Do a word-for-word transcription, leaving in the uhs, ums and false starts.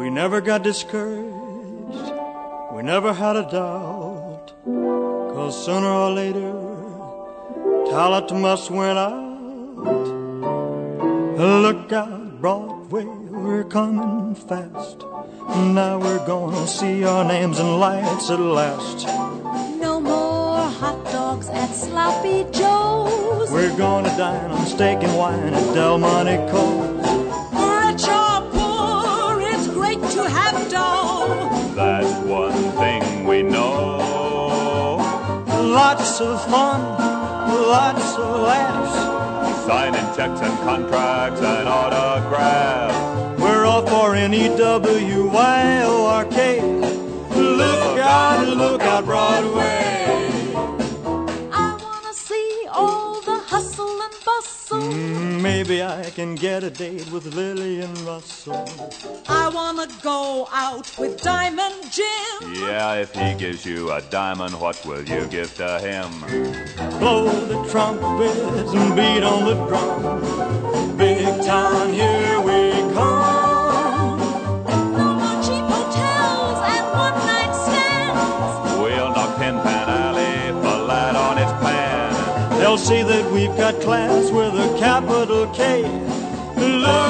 We never got discouraged, we never had a doubt, 'cause sooner or later talent must win out. Look out, Broadway, we're coming fast. Now we're gonna see our names in lights at last. No more hot dogs at Sloppy Joe's. We're gonna dine on steak and wine at Del Monte Co's. Rich or poor, it's great to have dough. That's one thing we know. Lots of fun, lots of laughs, Signing checks and contracts and autographs. we're all for N E W Y O R K. Look out, look out, Broadway. I wanna see all the hustle and bustle. Mm, maybe I can get a date with Lillian Russell. I wanna go out with Diamond Jim. Yeah, if he gives you a diamond, what will you give to him? Blow the trumpets and beat on the drum. Big town, here we come. No more cheap hotels and one-night stands. We'll knock Tin Pan Alley flat on its pan. They'll see that we've got class with a capital K. Look